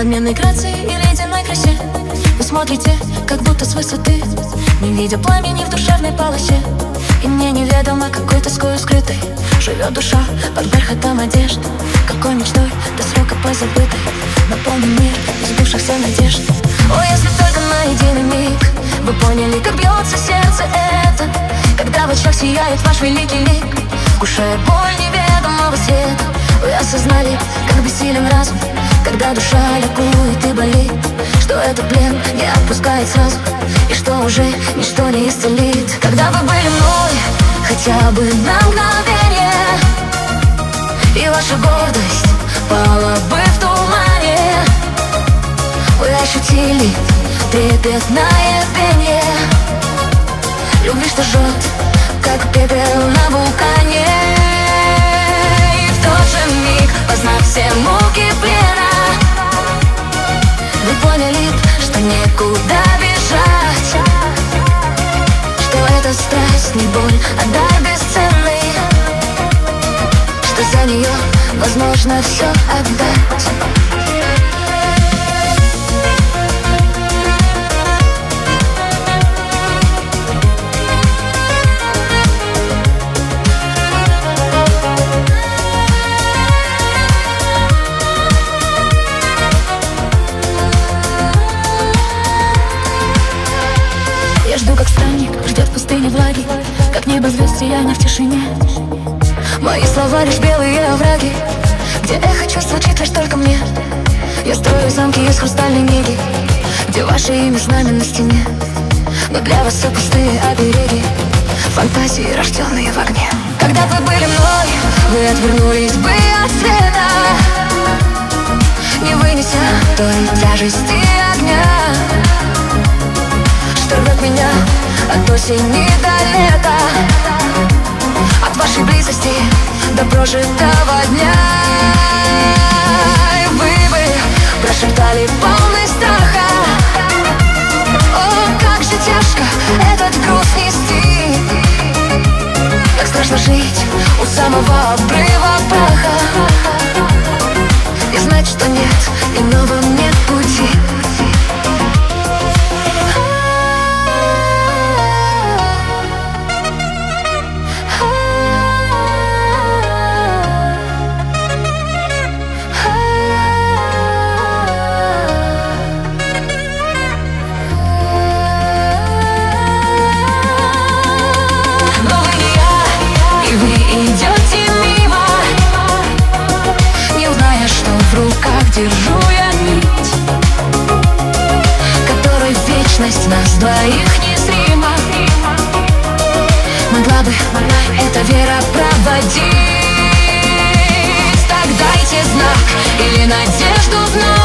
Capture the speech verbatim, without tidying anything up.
надменной грации и ледяной красе. Вы смотрите, как будто с высоты, не видя пламени в душевной полосе. И мне неведомо, какой тоской скрытой живет душа под бархатом одежд. Какой мечтой до срока позабытой наполнен мир сбившихся надежд. О, если только на единый миг вы поняли, как бьется сердце это, когда в очах сияет ваш великий лик, вкушая боль неведомого света. Вы осознали, как бессилен разум, когда душа ликует и болит, что этот плен не отпускает сразу, и что уже ничто не исцелит. Когда вы были мной хотя бы на мгновение, и ваша гордость пала бы в тумане, вы ощутили трепетное пение любви, что жжет, как пепел на вулкане. И в тот же миг, познав все муки плена, вы поняли, что некуда бежать, что эта страсть не боль, а дар бесценный, что за нее возможно все отдать. Я жду, как странник ждет в пустыне влаги, как небо звезд сияние в тишине. Мои слова лишь белые овраги, где эхо чувств звучит лишь только мне. Я строю замки из хрустальной книги, где ваше имя знамя на стене. Но для вас все пустые обереги, фантазии, рожденные в огне. Когда вы были мной, вы отвернулись бы от света, не вынеся той тяжести огня, что рвет меня от осени до лета, от вашей близости до прожитого дня. И вы бы прошептали полный страха: о, как же тяжко этот груз нести, как страшно жить у самого обрыва праха и знать, что нет иного, нет пути. Держу я нить, которой вечность нас двоих незрима. Могла бы эта вера проводить, так дайте знак или надежду вновь.